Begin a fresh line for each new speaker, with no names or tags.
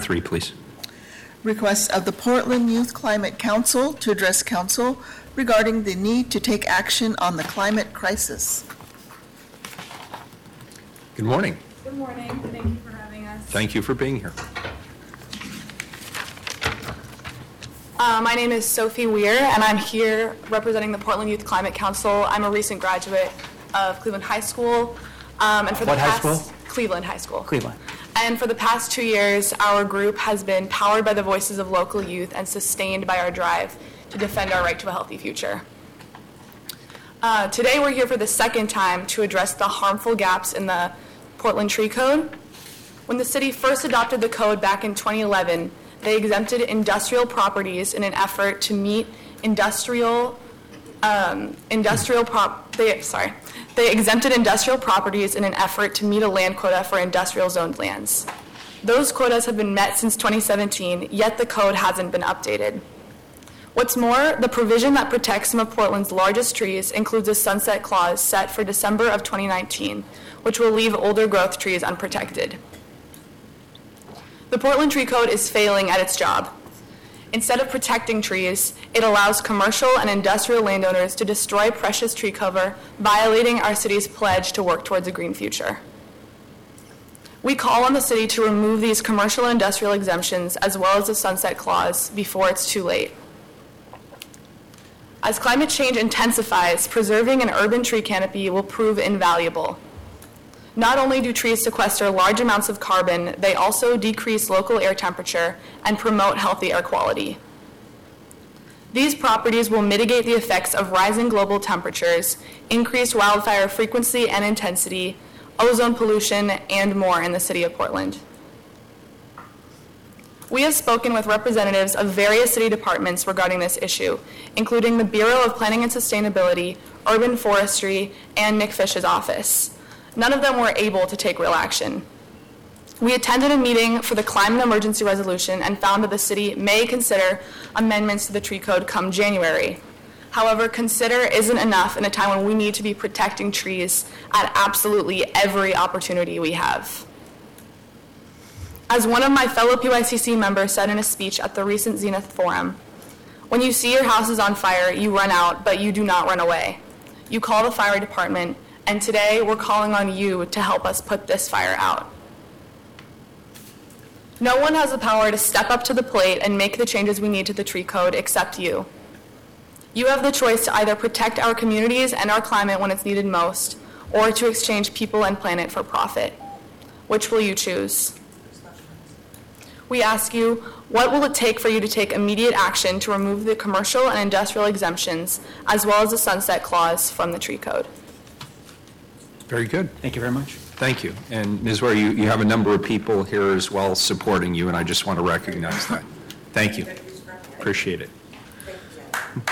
3, please.
Request of the Portland Youth Climate Council to address council regarding the need to take action on the climate crisis.
Good morning.
Good morning. Thank you for having us.
Thank you for being here.
My name is Sophie Weir, and I'm here representing the Portland Youth Climate Council. I'm a recent graduate of Cleveland High School. And for
What
the
high
past,
school?
Cleveland High School.
Cleveland.
And for the past 2 years, our group has been powered by the voices of local youth and sustained by our drive to defend our right to a healthy future. Today, we're here for the second time to address the harmful gaps in the Portland Tree Code. When the city first adopted the code back in 2011, they exempted industrial properties in an effort to meet They exempted industrial properties in an effort to meet a land quota for industrial zoned lands. Those quotas have been met since 2017, yet the code hasn't been updated. What's more, the provision that protects some of Portland's largest trees includes a sunset clause set for December of 2019, which will leave older growth trees unprotected. The Portland Tree Code is failing at its job. Instead of protecting trees, it allows commercial and industrial landowners to destroy precious tree cover, violating our city's pledge to work towards a green future. We call on the city to remove these commercial and industrial exemptions as well as the sunset clause before it's too late. As climate change intensifies, preserving an urban tree canopy will prove invaluable. Not only do trees sequester large amounts of carbon, they also decrease local air temperature and promote healthy air quality. These properties will mitigate the effects of rising global temperatures, increased wildfire frequency and intensity, ozone pollution, and more in the city of Portland. We have spoken with representatives of various city departments regarding this issue, including the Bureau of Planning and Sustainability, Urban Forestry, and Nick Fish's office. None of them were able to take real action. We attended a meeting for the climate emergency resolution and found that the city may consider amendments to the tree code come January. However, consider isn't enough in a time when we need to be protecting trees at absolutely every opportunity we have. As one of my fellow PYCC members said in a speech at the recent Zenith Forum, when you see your house is on fire, you run out, but you do not run away. You call the fire department, and today we're calling on you to help us put this fire out. No one has the power to step up to the plate and make the changes we need to the tree code except you. You have the choice to either protect our communities and our climate when it's needed most, or to exchange people and planet for profit. Which will you choose? We ask you, what will it take for you to take immediate action to remove the commercial and industrial exemptions, as well as the sunset clause from the tree code?
Very good.
Thank you very much.
Thank you. And Ms. Ware, you have a number of people here as well supporting you, and I just want to recognize that. Thank you. Appreciate it.